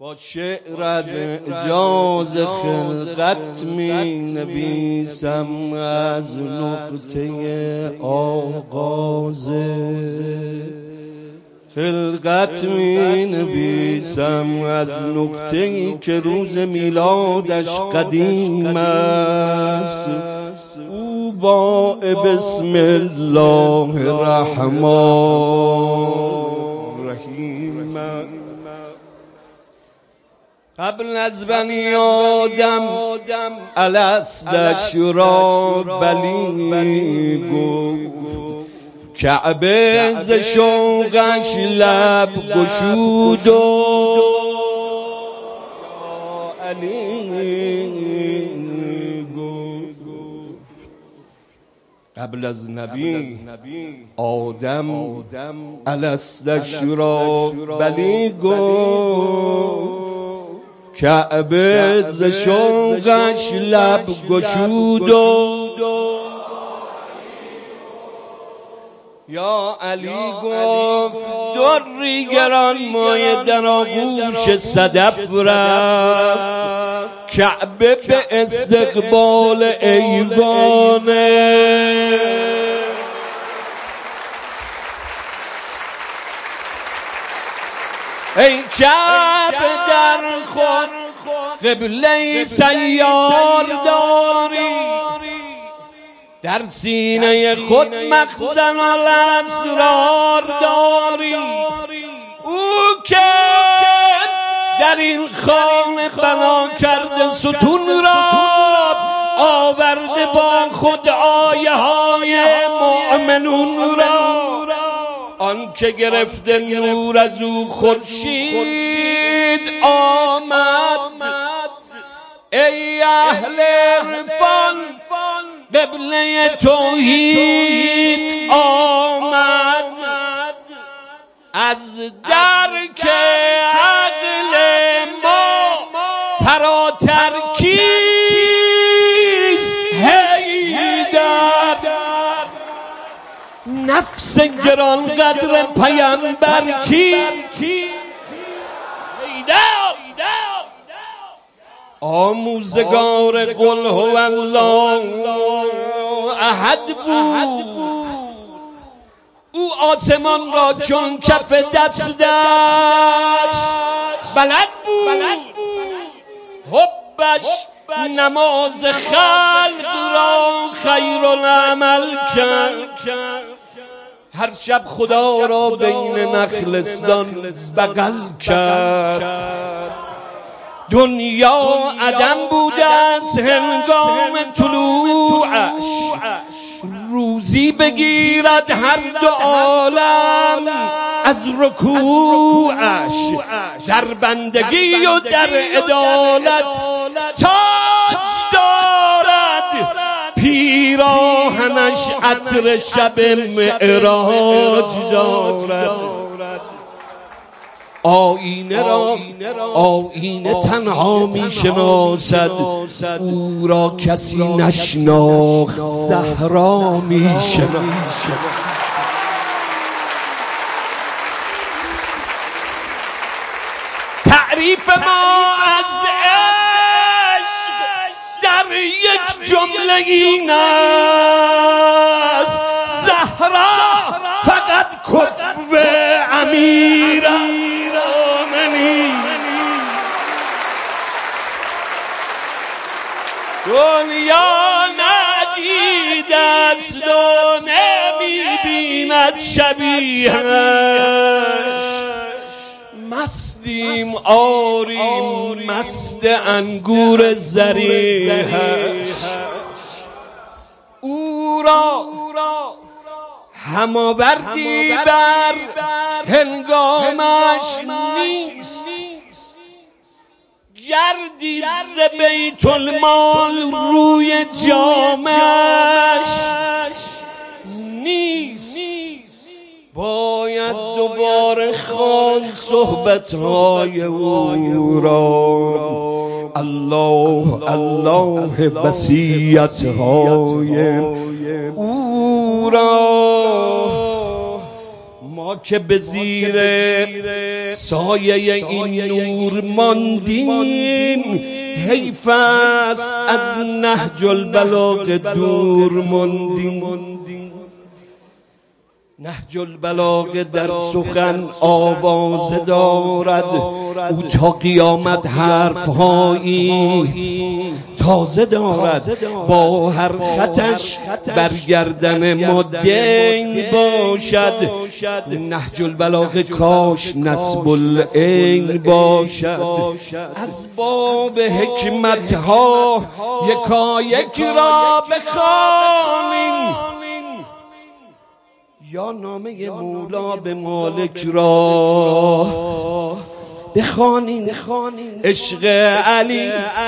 با شعر از اعجاز خلقت می نویسم، از نقطه آغاز خلقت می نویسم، از نقطه‌ای که روز میلادش قدیم است. او با بسم الله الرحمن الرحیم قبل از بنی آدم الستش را بلی گفت، کعبه ز شوقش لب گشود و علی گفت. قبل از نبی آدم الستش را بلی گفت، کعبه ز شوقش لب گشود و یا علی گفت. دری گران مایه در آغوش صدف رفت، کعبه به استقبال ایوانه. ای کعبه در خود قبله سیار داری، در سینه خود مخزن الاسرار داری. او که در این خانه بنا کرده ستون را، آورده با خود آیه های مؤمنون را. آن که گرفته نور از او خورشید آمد. ای اهل عرفان قبله توحید آمد، از درک عقل ما فراتر کیست حیدر. نفس گران قدر پیامبر کی حیدر. آموزگار قل هو الله احد بود. او آسمان را چون کف دستش بلد بود. حبش نماز خلق را خیر العمل کرد. هر شب خدا را بین نخلستان بغل کرد. دنیا عدم بوده از هنگام طلوعش، روزی بگیرد هر دو عالم از رکوعش. در بندگی و در عدالت تاج دارد، پیراهنش عطر شب معراج دارد. آینه را آینه تنها می شناسد، او را کسی نشناخت زهرا می شناسد. تعریف ما از عشق در یک جمله این است، زهرا فقط کفو امیر دنیا ندیده است و نمی‌بیند شبیهش. مستیم آریم مست انگور زریحش. او را هماوردی بر هنگامش نیست، گردی ز بیت المال روی جامش نیست. باید دوباره خواند صحبت‌های او را، الله الله وصیت‌های او را. ما ما که به زیر سایه این نور ماندیم، حیف است از نهج البلاغه دور ماندیم. نهج البلاغه در سخن آوازه دارد، او تا قیامت حرفهایی تازه دارد. با هر خطش برگردن ما دین باشد، نهج البلاغه کاش نصب العین باشد. از باب حکمت ها یکایک را بخوانیم، یا نامه مولا به مالک را بخوانیم. عشق علی،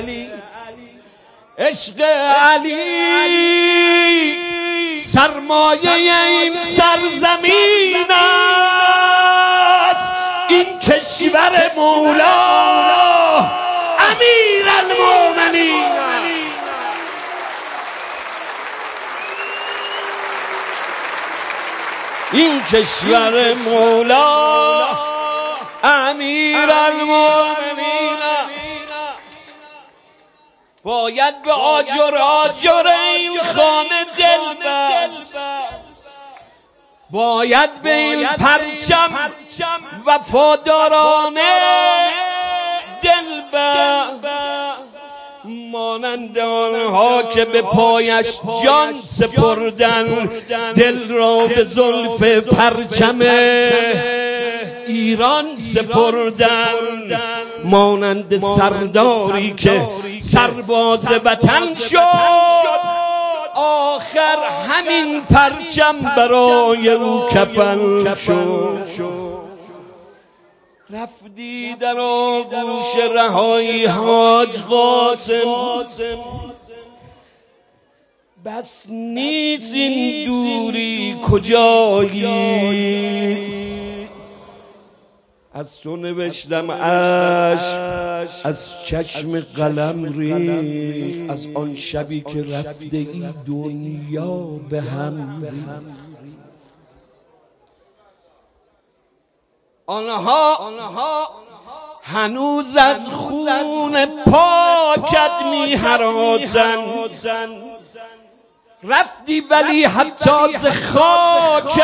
عشق علی سرمایه این سرزمین است، این کشور مولا امیر المومنین. این کشور مولا امیر المومنین. باید به آجر این خانه دل بست، باید به این پرچم وفادارانه دل بست، مانند آنها که به پایش جان سپردن، دل را به زلف پرچم ایران سپردن، مانند سرداری که سرباز وطن شد، آخر همین پرچم برای او کفن شد. رفتی در آغوش رهایی حاج قاسم، بس نیست این دوری کجایی. از تو نوشتم اشک از چشم قلم ریخت، از آن شبی که رفته ای دنیا به هم ریخت. آنها هنوز از خون پاکت می هراسند، رفتی ولی حتی ز خاکت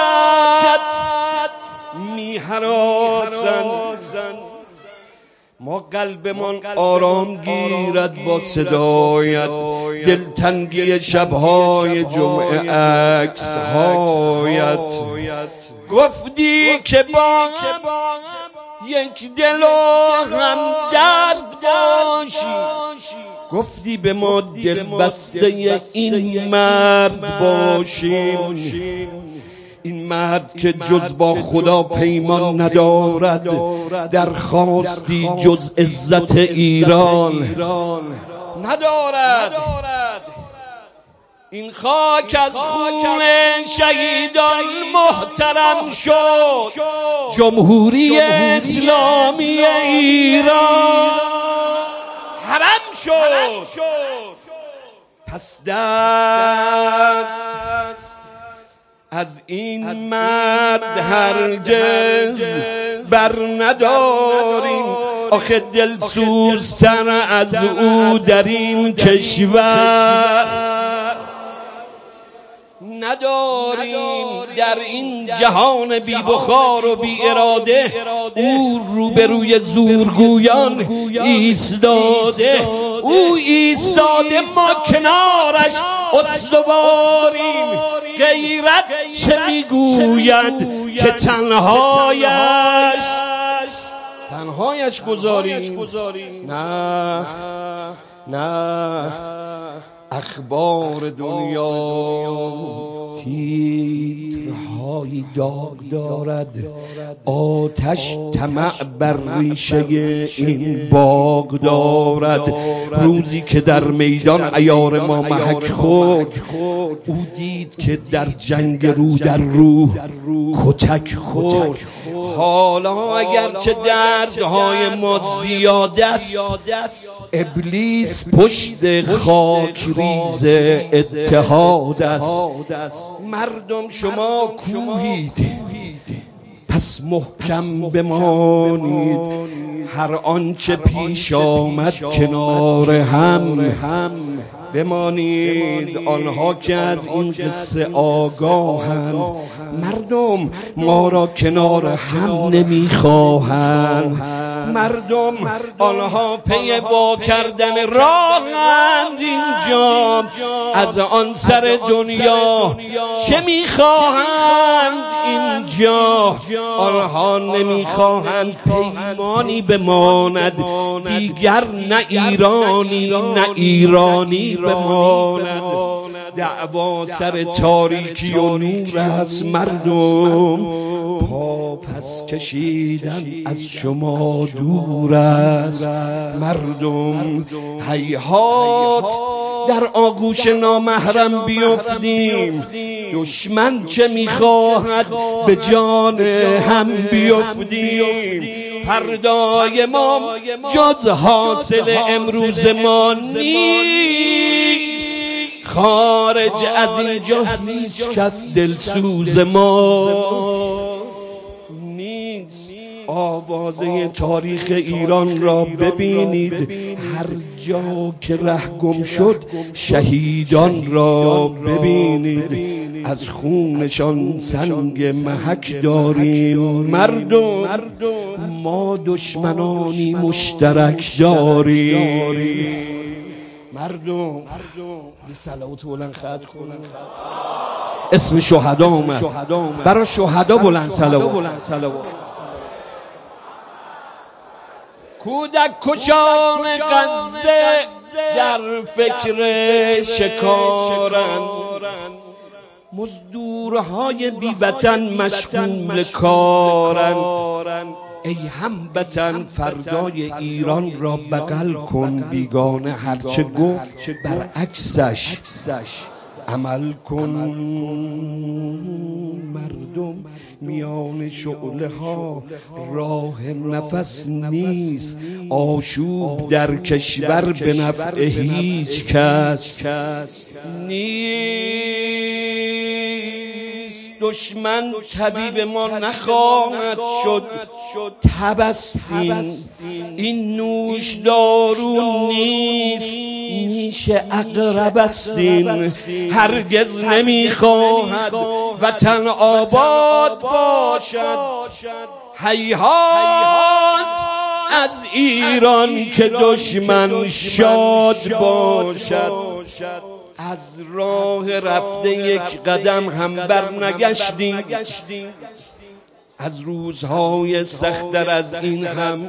می هراسند. ما قلبمان آرام گیرد با صدایت، دلتنگی شبهای جمعه عکس هایت. گفتی که با یک دل و هم درد باشی، گفتی به ما دل بسته این مرد باشیم. این مرد که جز با خدا پیمان ندارد، درخواستی جز عزت ایران ندارد. این خاک از خون شهیدان محترم شد، جمهوری اسلامی ایران حرم شد. پس دست از این مرد هرگز بر نداریم، آخه دلسوزتر از او در این کشور نداریم. در این جهان بی بخار و بی اراده او روبروی زورگویان ایستاده، او ایستاده، ما کنارش استواریم. غیرت چه میگوید که تنهایش گذاریم؟ نه اخبار دنیا تیترهای داغ دارد، آتش طمع بر ریشه این باغ دارد. روزی که در میدان عیار ما محک خورد، او دید که در جنگ رو در رو کتک خورد. حالا اگرچه دردهای ما زیاده است، ابلیس پشت خاک ریز اتحاد است. مردم شما کوهید، پس محکم بمانید، هر آنچه پیش آمد کنار هم بمانید. آنها که از این قصه آگاهند، مردم ما را کنار هم نمیخواهند. مردم آنها پی وا کردن راهند اینجا، از آن سر دنیا چه میخواهند اینجا؟ آنها نمیخواهند پیمانی بماند دیگر، نه ایرانی نه ایرانی بماند. دعوا سر تاریکی و نور است مردم، پا پس کشیدن از شما دور است مردم. هیهات در آغوش نامحرم بیفتیم، دشمن چه میخواهد به جان هم بیفتیم. فردای ما جز حاصل امروز ما نیست، خارج از اینجا هیچ کس دلسوز ما نیست. آوازه تاریخ ایران را ببینید، هر جا که ره گم شد شهیدان را ببینید، از خونشان سنگ محک داریم مردم. ما دشمنانی مشترک داریم مردم. یه صلوات بلند خط کنن، اسم شهدا اومد، برای شهدا بلند صلوات. کودک کشان غزه در فکر شکارند، مزدورهای بی وطن مشغول کارند. ای هموطن فردای ایران را بغل کن، بیگانه هرچه گفت برعکسش عمل کن. مردم میان شعله ها راه نفس نیست، آشوب در کشور به نفع هیچ کس نیست. دشمن طبیب ما نخواهد شد، تبستیم این نوش دارو نیست، نیش عقرب استین. هرگز نمیخواهد وطن آباد باشد، هیهات از ایران که دشمن شاد باشد. از راه رفته یک قدم هم بر نگشتیم، از روزهای سخت‌تر از این هم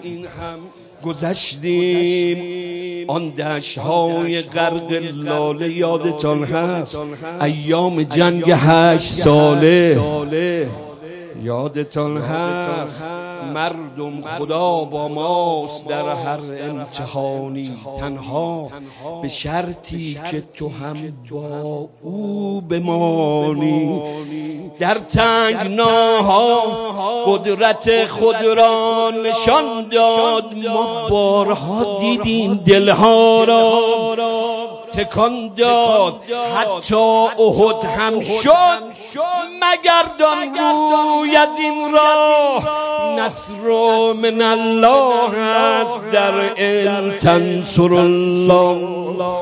گذشتیم. آن دشت‌های غرق لاله یادتان هست، ایام جنگ 8 ساله یادتان هست. مردم خدا با ماست در هر امتحانی، تنها به شرطی که تو هم با او بمانی. در تنگناها قدرت خود را نشان داد، ما بارها دیدیم دلها را تکان داد. حتی احد هم شد، مگردان روی از این راه، نصر من الله است در ان تنصر الله.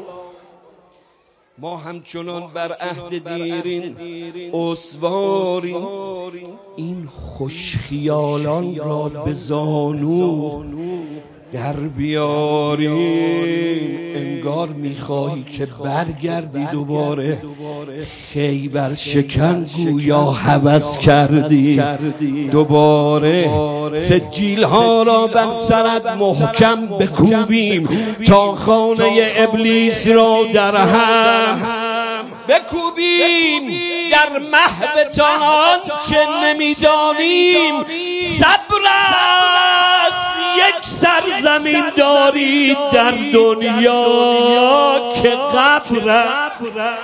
ما همچنان بر عهد دیرین استواریم، این خوش خیالان را به زانو در بیاریم. انگار میخواهی که برگردی دوباره، خیبر شکن گویا هوس کردی دوباره. سجیل ها را بر سرت محکم بکوبیم، تا خانه ابلیس را در هم بکوبیم. در محوتان آنچه نمیدانیم صبر است. یک سرزمین دارید در دنیا که قبر است.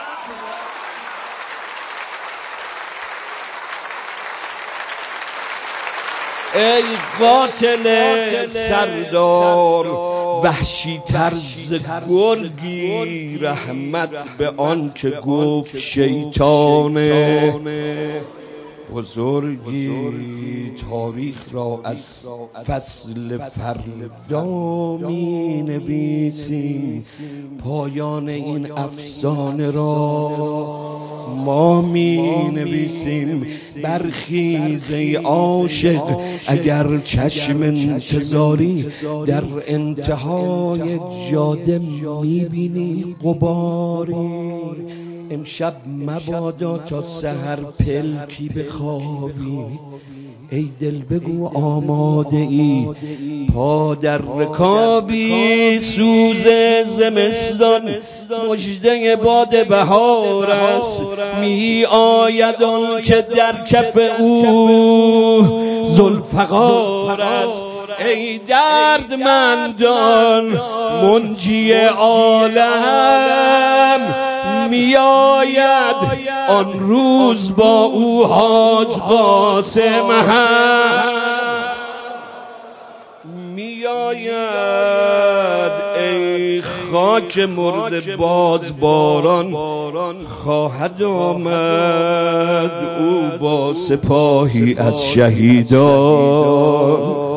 ای قاتل سردار، وحشی طرز گرگی، رحمت به آن که گفت شیطانه. بزرگی تاریخ را از فصل فردا می نویسیم، پایان این افسانه را ما می نویسیم. برخیز ای عاشق اگر چشم انتظاری در انتهای جاده می بینی غباری، امشب مبادا تا سحر پلکی بخوابی. ای دل بگو آماده ای پا در رکابی، سوز زمستان مژده باد بهار است، می آید آن که در کف او ذوالفقار است. ای دردمندان منجی عالم، می آید آن روز با او حاج قاسم هم می آید. ای خاک مرده باز باران خواهد آمد، او با سپاهی از شهیدان